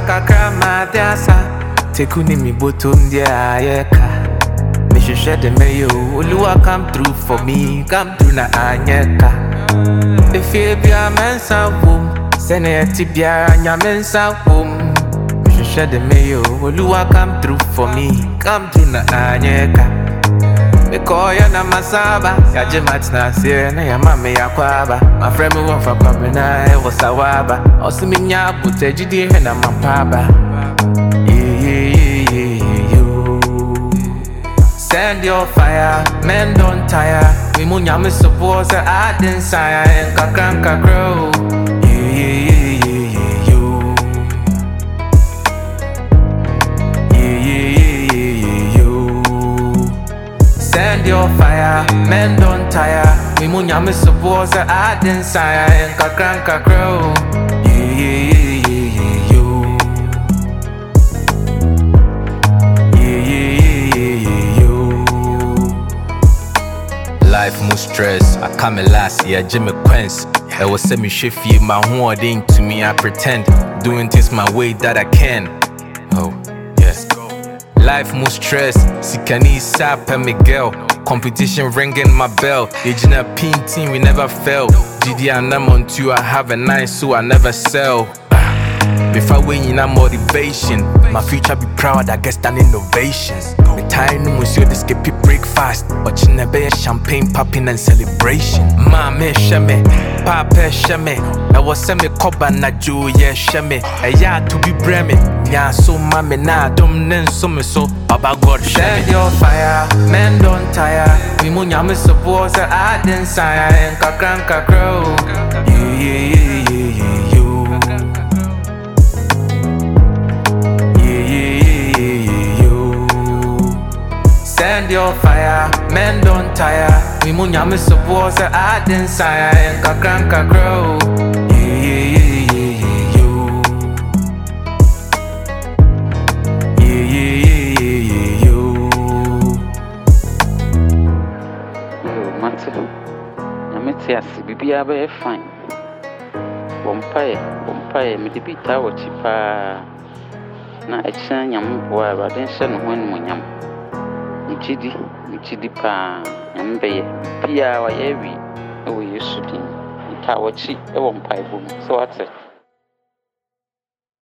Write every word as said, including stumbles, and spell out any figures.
kakra ma diasa. Tekuni mi botum dia ayeka. Me share the mayo. Oluwa come through for me. Come through na anyeka. If you be a mensa womb, send it to be a mensa womb. Me share the mayo. Oluwa come through for me. Come through na anyeka. Me call ya na masaba. Ya jemat na siye na ya mame ya kwaba. My friend me want for kwabe na e wasawaba. Osi mi nya bute jidi he na mapaba. Send your fire, men don't tire. We munya me suppose I didn't sire and kakranka grow. Yeah, yeah, yeah, yeah, yo. Yeah, yeah, yeah, yeah, yo. Send your fire, men don't tire. We munya me suppose I didn't sire and kakranka grow. Yeah, yeah, yeah, yeah, yeah, yo. Life more stress. I come last year, Jimmy Quince. I was semi shifty, my home didn't to me. I pretend doing things my way that I can. Oh, yes. Life more stress. Sikani sap and Miguel. Competition ringing my bell. Agent a pin team, we never fail. G D and I'm on two, I have a nice, so I never sell. Before winning a motivation, my future be proud, I guess that innovations. Me time no monsieur this keep breakfast, watching a bear champagne popping and celebration. Mama shame, papa shame, I was semi coba na jo yeah shame. A ya to be breme, ya so mama na dum nen so me so about God shame. Send your fire, men don't tire. We munya me suppose I didn't sire and kakranka grow. Yeah, yeah, yeah, yeah, yeah, yo. Send your fire, men don't tire. We munya me suppose I didn't sire and kakranka grow. Yeah, yeah, yeah, yeah, yeah, yo. Yeah, yeah, yeah, yeah, yeah, yo. Oh, Mate, I'm at Yassi, Bibi Abbey fine. Bompire, Bompire, me the tower chipa. Na a chan yam, but then send one munyam. Chidi, Chidi pa, and bay, Pia, or every, oh, you shooting, the tower cheap, a one pipe, so what's it?